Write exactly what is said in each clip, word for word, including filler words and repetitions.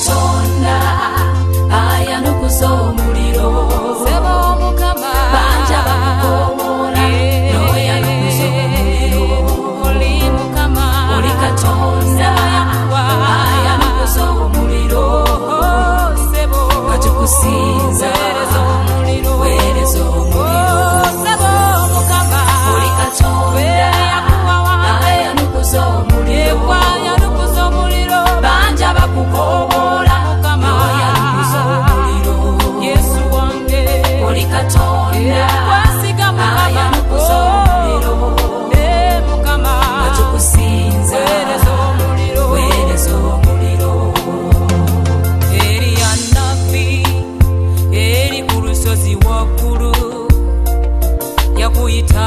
Katonda ayanukuza omuliro sebo mukama banja bakukomola n'oyanukuza omuliro oli mukama oli Katonda ayanukuza omuliro sebo katukusinza weereza omuliro weereza omuliro sebo mukama oli Katonda ayanukuza omuliro yanukuza omuliro banja bakukomola n'oyanukuza omuliro Yesu wange oli Katonda kwasiga mukama ayanukuza omuliro eh mukama katukusinza weereza omuliro weereza omuliro eri anafi eri ku lusozi waggulu yakuyita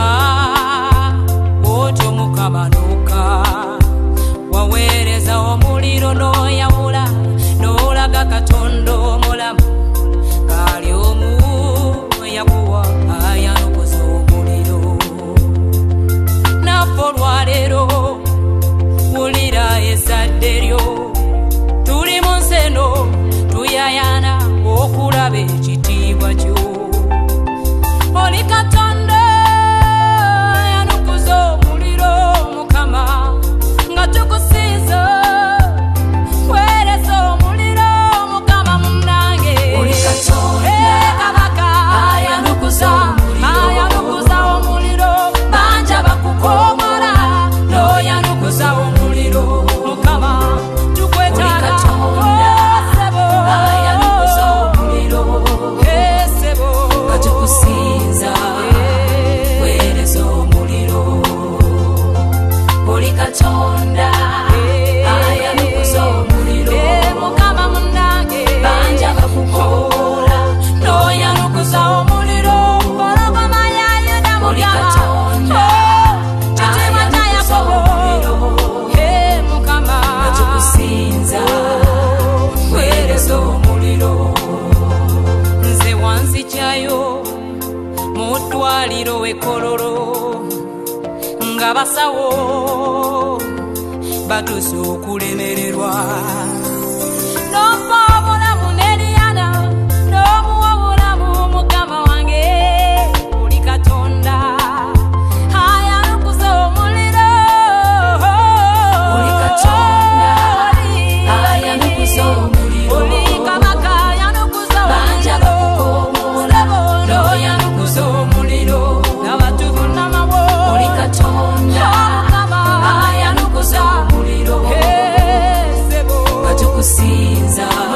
otyo mukama nuka waweereza omuliro n'oyawula n'olaga Katonda omulamu kali omu yakuwa ayanukuza omuliro naffe olwaleero wulira ezzadde lyo tuli mu nseno tuyayana okulaba ekitiibwa kyo oli Katonda ayanukuza omuliro mukama nga tukusinza weereza omuliro mukama munnange oli Katonda kabaka ayanukuza omuliro ayanukuza omuliro banja bakukomola n'oyanukuza omuliro mukama tukwetaaga oli Katonda ayanukuza omuliro sebo katukusinza weereza omuliro oli Katonda ayanukuza omuliro mukama munnange banja bakukomola n'oyanukuza omuliro Ologoma ya Yuda oli mukama Katonda kitiibwa kya ayanukuza Yakobo omuliro eh mukama katukusinza weereza omuliro nze wanzikyayo mu ddwaliro ekkololo nga basawo batuuse okulemererwa n'ofa obulamu n'eriyana n'omuwa obulamu mukama wange oli Katonda ayanukuza omuliro oli Katonda ayanukuza omuliro oli kabaka ayanukuza banja bakukomola n'oyanukuza omuliro n'abatuvunnamawo oli Katonda ayanukuza omuliro sebo katukusinza